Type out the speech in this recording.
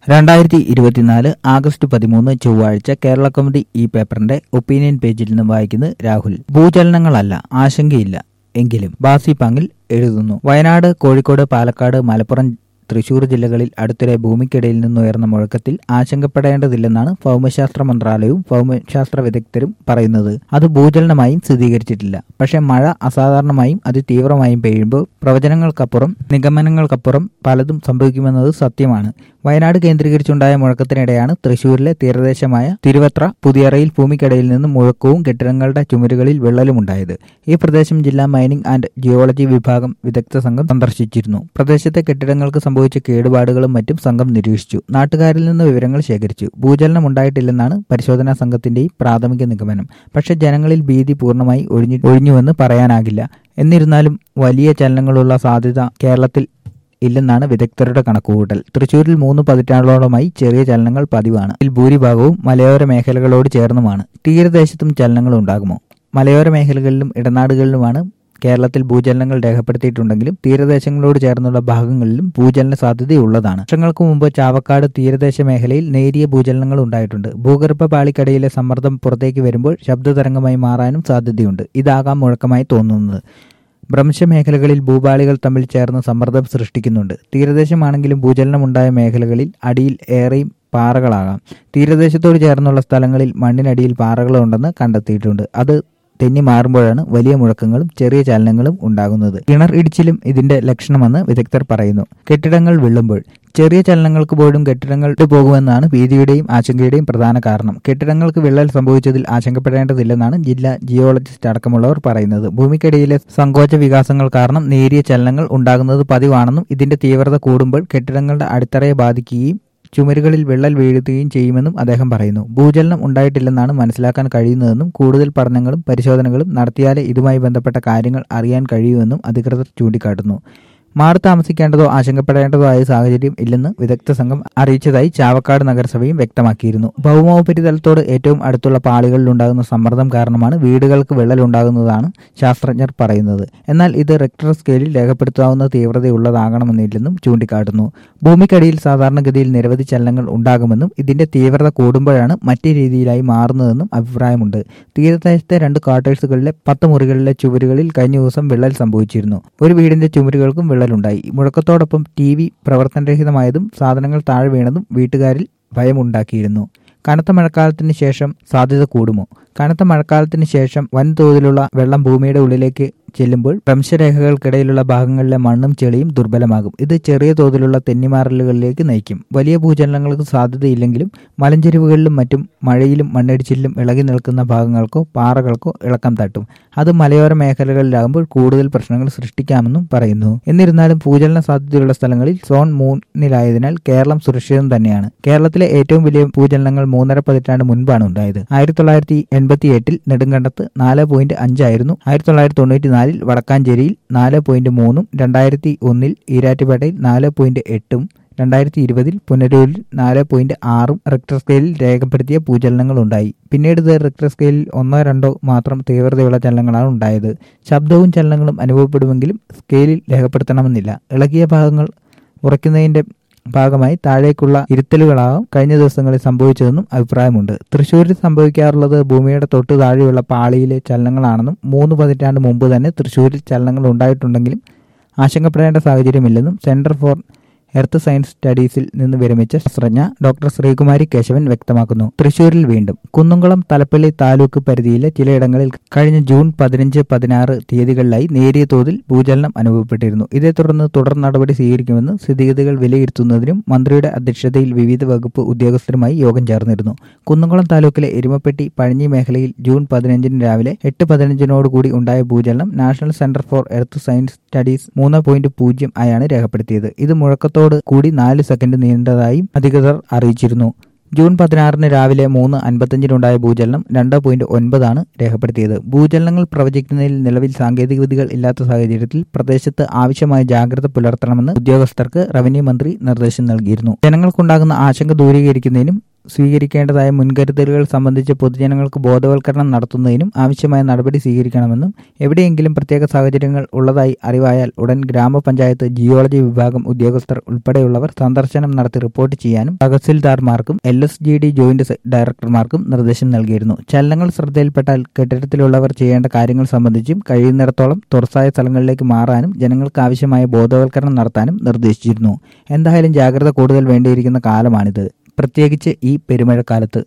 2024 August 13 ചൊവ്വാഴ്ച കേരള കൗമുദി ഈ പേപ്പറിന്റെ ഒപ്പീനിയൻ പേജിൽ നിന്ന് വായിക്കുന്നത് രാഹുൽ. ഭൂചലനങ്ങളല്ല, ആശങ്കയില്ല എങ്കിലും ബാസി പാങ്ങിൽ എഴുതുന്നു. വയനാട്, കോഴിക്കോട്, പാലക്കാട്, മലപ്പുറം, തൃശൂർ ജില്ലകളിൽ അടുത്തിടെ ഭൂമിക്കിടയിൽ നിന്നുയർന്ന മുഴക്കത്തിൽ ആശങ്കപ്പെടേണ്ടതില്ലെന്നാണ് ഭൗമശാസ്ത്ര മന്ത്രാലയവും ഭൗമശാസ്ത്ര വിദഗ്ധരും പറയുന്നത്. അത് ഭൂചലനമായും സ്ഥിരീകരിച്ചിട്ടില്ല. പക്ഷേ മഴ അസാധാരണമായും അതിതീവ്രമായും പെയ്യുമ്പോൾ പ്രവചനങ്ങൾക്കപ്പുറം നിഗമനങ്ങൾക്കപ്പുറം പലതും സംഭവിക്കുമെന്നത് സത്യമാണ്. വയനാട് കേന്ദ്രീകരിച്ചുണ്ടായ മുഴക്കത്തിനിടെയാണ് തൃശൂരിലെ തീരദേശമായ തിരുവത്ര പുതിയറയിൽ ഭൂമിക്കിടയിൽ നിന്ന് മുഴക്കവും കെട്ടിടങ്ങളുടെ ചുമരുകളിൽ വിള്ളലുമുണ്ടായത്. ഈ പ്രദേശം ജില്ലാ മൈനിംഗ് ആൻഡ് ജിയോളജി വിഭാഗം വിദഗ്ധ സംഘം സന്ദർശിച്ചിരുന്നു. പ്രദേശത്തെ കെട്ടിടങ്ങൾക്ക് സംഭവിച്ച കേടുപാടുകളും മറ്റും സംഘം നിരീക്ഷിച്ചു. നാട്ടുകാരിൽ നിന്ന് വിവരങ്ങൾ ശേഖരിച്ചു. ഭൂചലനം ഉണ്ടായിട്ടില്ലെന്നാണ് പരിശോധനാ സംഘത്തിന്റെയും പ്രാഥമിക നിഗമനം. പക്ഷേ ജനങ്ങളിൽ ഭീതി പൂർണ്ണമായി ഒഴിഞ്ഞുവെന്ന് പറയാനാകില്ല. എന്നിരുന്നാലും വലിയ ചലനങ്ങളുള്ള സാധ്യത കേരളത്തിൽ ഇല്ലെന്നാണ് വിദഗ്ധരുടെ കണക്കുകൂട്ടൽ. തൃശൂരിൽ 3 പതിറ്റാണ്ടോളമായി ചെറിയ ചലനങ്ങൾ പതിവാണ്. ഇതിൽ ഭൂരിഭാഗവും മലയോര മേഖലകളോട് ചേർന്നുമാണ്. തീരദേശത്തും ചലനങ്ങൾ ഉണ്ടാകുമോ? മലയോര മേഖലകളിലും ഇടനാടുകളിലുമാണ് കേരളത്തിൽ ഭൂചലനങ്ങൾ രേഖപ്പെടുത്തിയിട്ടുണ്ടെങ്കിലും തീരദേശങ്ങളോട് ചേർന്നുള്ള ഭാഗങ്ങളിലും ഭൂചലന സാധ്യതയുള്ളതാണ്. വർഷങ്ങൾക്ക് മുമ്പ് ചാവക്കാട് തീരദേശ മേഖലയിൽ നേരിയ ഭൂചലനങ്ങൾ ഉണ്ടായിട്ടുണ്ട്. ഭൂഗർഭ പാളിക്കടയിലെ സമ്മർദ്ദം പുറത്തേക്ക് വരുമ്പോൾ ശബ്ദതരംഗമായി മാറാനും സാധ്യതയുണ്ട്. ഇതാകാം മുഴക്കമായി തോന്നുന്നത്. ഭ്രംശ മേഖലകളിൽ ഭൂപാളികൾ തമ്മിൽ ചേർന്ന് സമ്മർദ്ദം സൃഷ്ടിക്കുന്നുണ്ട്. തീരദേശമാണെങ്കിലും ഭൂചലനമുണ്ടായ മേഖലകളിൽ അടിയിൽ ഏറെയും പാറകളാകാം. തീരദേശത്തോട് ചേർന്നുള്ള സ്ഥലങ്ങളിൽ മണ്ണിനടിയിൽ പാറകളുണ്ടെന്ന് കണ്ടെത്തിയിട്ടുണ്ട്. അത് തെന്നി മാറുമ്പോഴാണ് വലിയ മുഴക്കങ്ങളും ചെറിയ ചലനങ്ങളും ഉണ്ടാകുന്നത്. കിണർ ഇടിച്ചിലും ഇതിന്റെ ലക്ഷണമെന്ന് വിദഗ്ധർ പറയുന്നു. കെട്ടിടങ്ങൾ വിള്ളുമ്പോൾ ചെറിയ ചലനങ്ങൾക്ക് പോലും കെട്ടിടങ്ങൾ പോകുമെന്നാണ് ഭീതിയുടെയും ആശങ്കയുടെയും പ്രധാന കാരണം. കെട്ടിടങ്ങൾക്ക് വിള്ളൽ സംഭവിച്ചതിൽ ആശങ്കപ്പെടേണ്ടതില്ലെന്നാണ് ജില്ലാ ജിയോളജിസ്റ്റ് അടക്കമുള്ളവർ പറയുന്നത്. ഭൂമിക്കടിയിലെ സങ്കോച വികാസങ്ങൾ കാരണം നേരിയ ചലനങ്ങൾ ഉണ്ടാകുന്നത് പതിവാണെന്നും ഇതിന്റെ തീവ്രത കൂടുമ്പോൾ കെട്ടിടങ്ങളുടെ അടിത്തറയെ ബാധിക്കുകയും ചുമരുകളിൽ വിള്ളൽ വീഴുകയും ചെയ്യുമെന്നും അദ്ദേഹം പറയുന്നു. ഭൂചലനം ഉണ്ടായിട്ടില്ലെന്നാണ് മനസ്സിലാക്കാൻ കഴിയുന്നതെന്നും കൂടുതൽ പഠനങ്ങളും പരിശോധനകളും നടത്തിയാലേ ഇതുമായി ബന്ധപ്പെട്ട കാര്യങ്ങൾ അറിയാൻ കഴിയൂവെന്നും അധികൃതർ ചൂണ്ടിക്കാട്ടുന്നു. മാറി താമസിക്കേണ്ടതോ ആശങ്കപ്പെടേണ്ടതോ ആയ സാഹചര്യം ഇല്ലെന്ന് വിദഗ്ധ സംഘം അറിയിച്ചതായി ചാവക്കാട് നഗരസഭയും വ്യക്തമാക്കിയിരുന്നു. ഭൗമോപരിതലത്തോട് ഏറ്റവും അടുത്തുള്ള പാളികളിലുണ്ടാകുന്ന സമ്മർദ്ദം കാരണമാണ് വീടുകൾക്ക് വിള്ളലുണ്ടാകുന്നതാണ് ശാസ്ത്രജ്ഞർ പറയുന്നത്. എന്നാൽ ഇത് റിക്ടർ സ്കെയിലിൽ രേഖപ്പെടുത്താവുന്ന തീവ്രതയുള്ളതാകണമെന്നില്ലെന്നും ചൂണ്ടിക്കാട്ടുന്നു. ഭൂമിക്കടിയിൽ സാധാരണഗതിയിൽ നിരവധി ചലനങ്ങൾ ഉണ്ടാകുമെന്നും ഇതിന്റെ തീവ്രത കൂടുമ്പോഴാണ് മറ്റു രീതിയിലായി മാറുന്നതെന്നും അഭിപ്രായമുണ്ട്. തീരദേശത്തെ 2 ക്വാർട്ടേഴ്സുകളിലെ 10 മുറികളിലെ ചുവരുകളിൽ കഴിഞ്ഞ ദിവസം വിള്ളൽ സംഭവിച്ചിരുന്നു. ഒരു വീടിന്റെ ചുമരുകൾക്കും വിള്ളലുണ്ടായി. മുഴക്കത്തോടൊപ്പം TV പ്രവർത്തനരഹിതമായതും സാധനങ്ങൾ താഴെ വീണതും വീട്ടുകാരിൽ ഭയമുണ്ടാക്കിയിരുന്നു. കനത്ത മഴക്കാലത്തിന് ശേഷം സാധ്യത കൂടുമോ? കനത്ത മഴക്കാലത്തിന് ശേഷം വൻതോതിലുള്ള വെള്ളം ഭൂമിയുടെ ഉള്ളിലേക്ക് ചെല്ലുമ്പോൾ ഭ്രംശരേഖകൾക്കിടയിലുള്ള ഭാഗങ്ങളിലെ മണ്ണും ചെളിയും ദുർബലമാകും. ഇത് ചെറിയ തോതിലുള്ള തെന്നിമാറലുകളിലേക്ക് നയിക്കും. വലിയ ഭൂചലനങ്ങൾക്ക് സാധ്യതയില്ലെങ്കിലും മലഞ്ചെരിവുകളിലും മറ്റും മഴയിലും മണ്ണിടിച്ചിലും ഇളകി നിൽക്കുന്ന ഭാഗങ്ങൾക്കോ പാറകൾക്കോ ഇളക്കം തട്ടും. അത് മലയോര മേഖലകളിലാകുമ്പോൾ കൂടുതൽ പ്രശ്നങ്ങൾ സൃഷ്ടിക്കാമെന്നും പറയുന്നു. എന്നിരുന്നാലും ഭൂചലന സാധ്യതയുള്ള സ്ഥലങ്ങളിൽ സോൺ 3-ലായതിനാൽ കേരളം സുരക്ഷിതം തന്നെയാണ്. കേരളത്തിലെ ഏറ്റവും വലിയ ഭൂചലനങ്ങൾ 3.5 പതിറ്റാണ്ട് മുൻപാണ് ഉണ്ടായത്. 1988 നെടുങ്കണ്ടത്ത് 4.5 ആയിരുന്നു. 1994 വടക്കാഞ്ചേരിയിൽ 4.3, 2001 ഈരാറ്റുപേട്ടയിൽ 4.8, 2020 പുനലൂരിൽ 4.6 റിക്ടർ സ്കെയിലിൽ രേഖപ്പെടുത്തിയ ഭൂചലനങ്ങളുണ്ടായി. പിന്നീട് ഇത് റിക്ടർ സ്കെയിലിൽ 1-2 മാത്രം തീവ്രതയുള്ള ചലനങ്ങളാണ് ഉണ്ടായത്. ശബ്ദവും ചലനങ്ങളും അനുഭവപ്പെടുമെങ്കിലും സ്കെയിലിൽ രേഖപ്പെടുത്തണമെന്നില്ല. ഇളകിയ ഭാഗങ്ങൾ ഉറയ്ക്കുന്നതിന്റെ ഭാഗമായി താഴേക്കുള്ള ഇരുത്തലുകളാകും കഴിഞ്ഞ ദിവസങ്ങളിൽ സംഭവിച്ചതെന്നും അഭിപ്രായമുണ്ട്. തൃശ്ശൂരിൽ സംഭവിക്കാറുള്ളത് ഭൂമിയുടെ തൊട്ട് താഴെയുള്ള പാളിയിലെ ചലനങ്ങളാണെന്നും 3 പതിറ്റാണ്ട് മുമ്പ് തന്നെ തൃശ്ശൂരിൽ ചലനങ്ങൾ ഉണ്ടായിട്ടുണ്ടെങ്കിലും ആശങ്കപ്പെടേണ്ട സാഹചര്യമില്ലെന്നും സെന്റർ ഫോർ എർത്ത് സയൻസ് സ്റ്റഡീസിൽ നിന്ന് വിരമിച്ച ശാസ്ത്രജ്ഞ ഡോക്ടർ ശ്രീകുമാരി കേശവൻ വ്യക്തമാക്കുന്നു. തൃശ്ശൂരിൽ വീണ്ടും കുന്നംകുളം തലപ്പള്ളി താലൂക്ക് പരിധിയിലെ ചിലയിടങ്ങളിൽ കഴിഞ്ഞ ജൂൺ 15, 16 തീയതികളിലായി നേരിയ തോതിൽ ഭൂചലനം അനുഭവപ്പെട്ടിരുന്നു. ഇതേ തുടർന്ന് തുടർ നടപടി സ്വീകരിക്കുമെന്ന് സ്ഥിതിഗതികൾ വിലയിരുത്തുന്നതിനും മന്ത്രിയുടെ അധ്യക്ഷതയിൽ വിവിധ വകുപ്പ് ഉദ്യോഗസ്ഥരുമായി യോഗം ചേർന്നിരുന്നു. കുന്നംകുളം താലൂക്കിലെ എരുമപ്പെട്ടി പഴഞ്ഞി മേഖലയിൽ ജൂൺ 15 രാവിലെ 8:15 കൂടി ഉണ്ടായ ഭൂചലനം national centre for earth science studies 3.0 ആയാണ് രേഖപ്പെടുത്തിയത്. ഇത് മുഴക്കത്തോട് കൂടി 4 സെക്കൻഡ് നീണ്ടതായും അധികൃതർ അറിയിച്ചിരുന്നു. ജൂൺ 16 രാവിലെ 3:55 ഭൂചലനം 2.9 രേഖപ്പെടുത്തിയത്. ഭൂചലനങ്ങൾ പ്രവചിക്കുന്നതിൽ നിലവിൽ സാങ്കേതികവിദ്യകൾ ഇല്ലാത്ത സാഹചര്യത്തിൽ പ്രദേശത്ത് ആവശ്യമായ ജാഗ്രത പുലർത്തണമെന്ന് ഉദ്യോഗസ്ഥർക്ക് റവന്യൂ മന്ത്രി നിർദ്ദേശം നൽകിയിരുന്നു. ജനങ്ങൾക്കുണ്ടാകുന്ന ആശങ്ക ദൂരീകരിക്കുന്നതിനും സ്വീകരിക്കേണ്ടതായ മുൻകരുതലുകൾ സംബന്ധിച്ച് പൊതുജനങ്ങൾക്ക് ബോധവൽക്കരണം നടത്തുന്നതിനും ആവശ്യമായ നടപടി സ്വീകരിക്കണമെന്നും എവിടെയെങ്കിലും പ്രത്യേക സാഹചര്യങ്ങൾ ഉള്ളതായി അറിവായാൽ ഉടൻ ഗ്രാമപഞ്ചായത്ത് ജിയോളജി വിഭാഗം ഉദ്യോഗസ്ഥർ ഉൾപ്പെടെയുള്ളവർ സന്ദർശനം നടത്തി റിപ്പോർട്ട് ചെയ്യാനും തഹസിൽദാർമാർക്കും LSGD ജോയിന്റ് ഡയറക്ടർമാർക്കും നിർദ്ദേശം നൽകിയിരുന്നു. ചലനങ്ങൾ ശ്രദ്ധയിൽപ്പെട്ടാൽ കെട്ടിടത്തിലുള്ളവർ ചെയ്യേണ്ട കാര്യങ്ങൾ സംബന്ധിച്ചും കഴിയുന്നിടത്തോളം തുറസായ സ്ഥലങ്ങളിലേക്ക് മാറാനും ജനങ്ങൾക്ക് ആവശ്യമായ ബോധവൽക്കരണം നടത്താനും നിർദ്ദേശിച്ചിരുന്നു. എന്തായാലും ജാഗ്രത കൂടുതൽ വേണ്ടിയിരിക്കുന്ന കാലമാണിത്, പ്രത്യേകിച്ച് ഈ പെരുമഴക്കാലത്ത്.